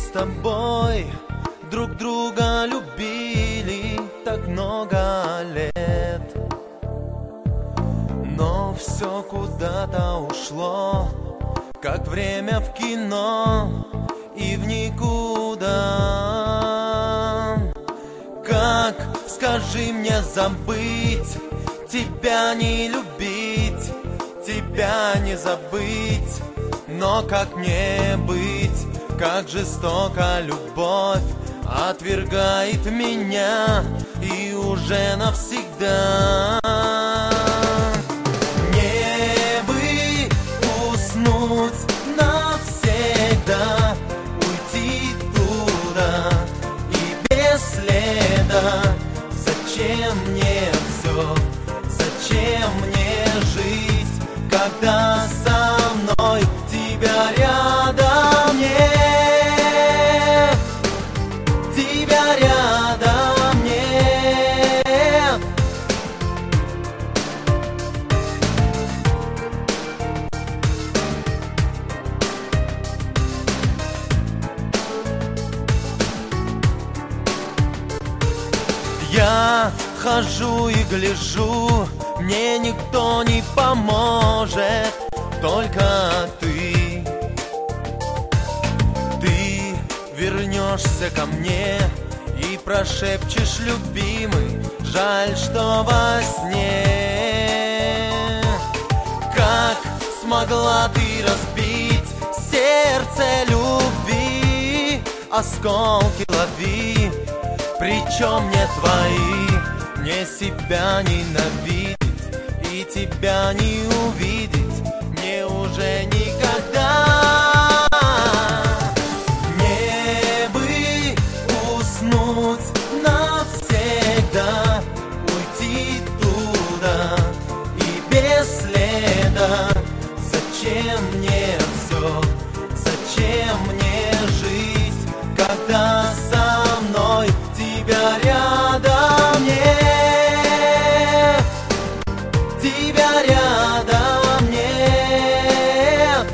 с тобой друг друга любили так много лет, но все куда-то ушло, как время в кино и в никуда. Как, скажи мне, забыть, тебя не любить, тебя не забыть? Но как мне быть, как жестоко любовь отвергает меня и уже навсегда. Мне бы уснуть навсегда, уйти туда и без следа. Зачем мне все, зачем мне жить, когда со мной тебя рядом нет, тебя рядом нет. Я хожу и гляжу, мне никто не поможет, только ты. Ты вернешься ко мне и прошепчешь, любимый, жаль, что во сне. Как смогла ты разбить сердце любви, осколки лови, причем не твои. Мне себя ненавидеть и тебя не увидеть мне уже никогда. Мне бы уснуть навсегда, уйти туда и без следа. Зачем мне все, зачем мне жить, когда со мной тебя рядом нет, тебя рядом нет.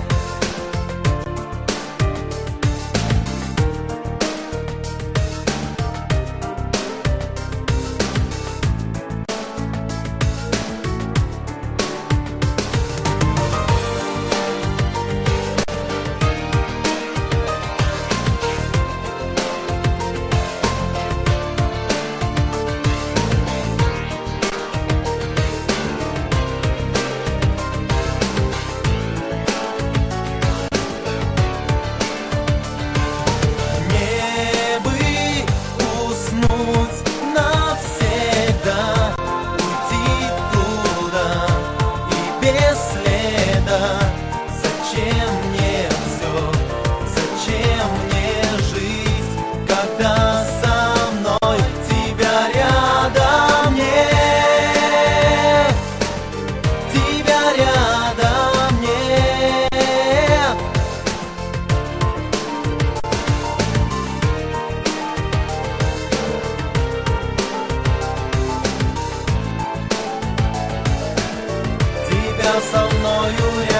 Со мною